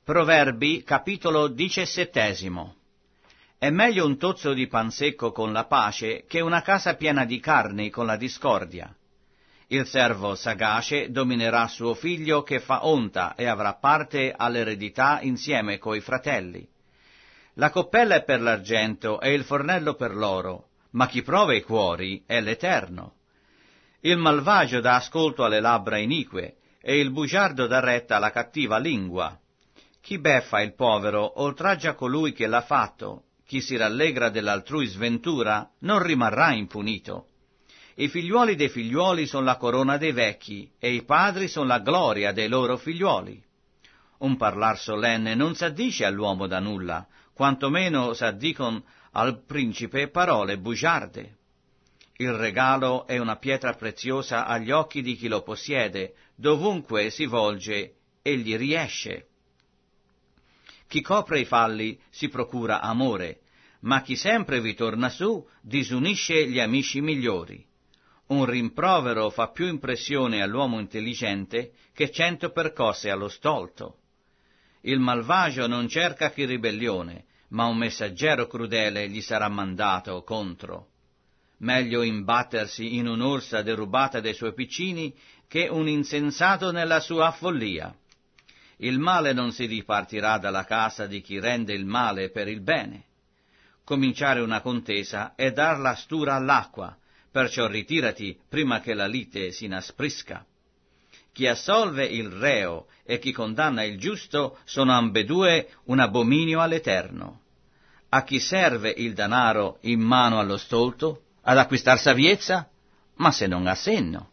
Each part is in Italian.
Proverbi, capitolo 17. È meglio un tozzo di pan secco con la pace che una casa piena di carni con la discordia. Il servo sagace dominerà suo figlio che fa onta e avrà parte all'eredità insieme coi fratelli. La coppella è per l'argento e il fornello per l'oro, ma chi prova i cuori è l'Eterno. Il malvagio dà ascolto alle labbra inique e il bugiardo dà retta alla cattiva lingua. Chi beffa il povero oltraggia colui che l'ha fatto, chi si rallegra dell'altrui sventura non rimarrà impunito. I figliuoli dei figliuoli sono la corona dei vecchi, e i padri sono la gloria dei loro figliuoli. Un parlar solenne non s'addice all'uomo da nulla, quantomeno s'addicon al principe parole bugiarde. Il regalo è una pietra preziosa agli occhi di chi lo possiede, dovunque si volge, egli riesce. Chi copre i falli si procura amore, ma chi sempre vi torna su disunisce gli amici migliori. Un rimprovero fa più impressione all'uomo intelligente che 100 percosse allo stolto. Il malvagio non cerca che ribellione, ma un messaggero crudele gli sarà mandato contro. Meglio imbattersi in un'orsa derubata dai suoi piccini che un insensato nella sua follia. Il male non si dipartirà dalla casa di chi rende il male per il bene. Cominciare una contesa è dar la stura all'acqua, perciò ritirati prima che la lite si inasprisca. Chi assolve il reo e chi condanna il giusto sono ambedue un abominio all'Eterno. A chi serve il danaro in mano allo stolto, ad acquistar saviezza? Ma se non ha senno.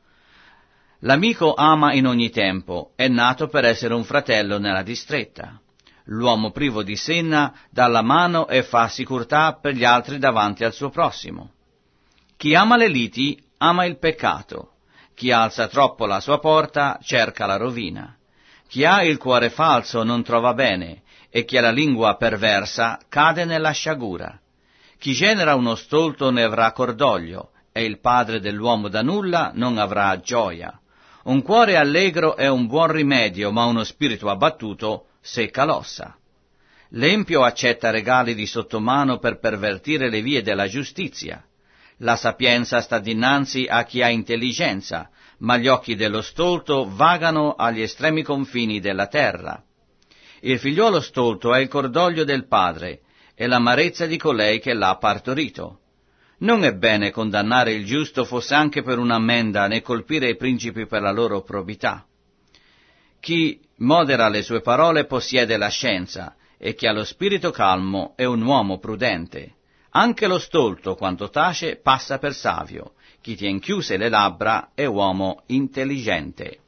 L'amico ama in ogni tempo, è nato per essere un fratello nella distretta. L'uomo privo di senna dà la mano e fa sicurtà per gli altri davanti al suo prossimo. Chi ama le liti ama il peccato, chi alza troppo la sua porta cerca la rovina. Chi ha il cuore falso non trova bene, e chi ha la lingua perversa cade nella sciagura. Chi genera uno stolto ne avrà cordoglio, e il padre dell'uomo da nulla non avrà gioia. Un cuore allegro è un buon rimedio, ma uno spirito abbattuto secca l'ossa. L'empio accetta regali di sottomano per pervertire le vie della giustizia. La sapienza sta dinanzi a chi ha intelligenza, ma gli occhi dello stolto vagano agli estremi confini della terra. Il figliuolo stolto è il cordoglio del padre e l'amarezza di colei che l'ha partorito. Non è bene condannare il giusto fosse anche per un'ammenda, né colpire i principi per la loro probità. Chi modera le sue parole possiede la scienza, e chi ha lo spirito calmo è un uomo prudente. Anche lo stolto, quando tace, passa per savio. Chi tien chiuse le labbra è uomo intelligente.